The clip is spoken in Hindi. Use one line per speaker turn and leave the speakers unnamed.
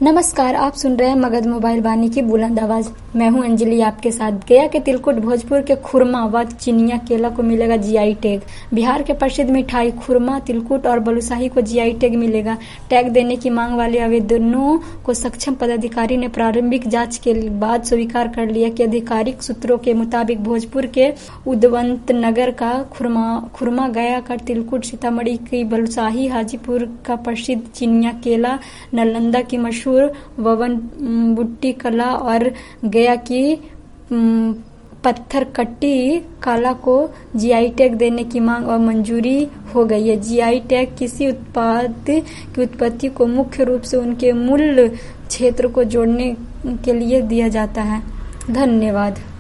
नमस्कार, आप सुन रहे हैं मगध मोबाइल वाणी की बुलंद आवाज। मैं हूं अंजलि आपके साथ। गया के तिलकुट भोजपुर के खुरमा व चिनिया केला को मिलेगा जीआई टैग। बिहार के प्रसिद्ध मिठाई खुरमा, तिलकुट और बलुशाही को जीआई टैग मिलेगा। टैग देने की मांग वाले आवेदनों को सक्षम पदाधिकारी ने प्रारंभिक जांच के बाद स्वीकार कर लिया कि आधिकारिक सूत्रों के मुताबिक भोजपुर के उदवंतनगर का खुरमा, गया का तिलकुट, सीतामढ़ी की बलुशाही, हाजीपुर का प्रसिद्ध चिनिया केला, नालंदा की मशहूर ववन बुट्टी कला और गया की पत्थर कट्टी काला को जीआई टैग देने की मांग और मंजूरी हो गई है। जीआई टैग किसी उत्पाद की उत्पत्ति को मुख्य रूप से उनके मूल क्षेत्र को जोड़ने के लिए दिया जाता है। धन्यवाद।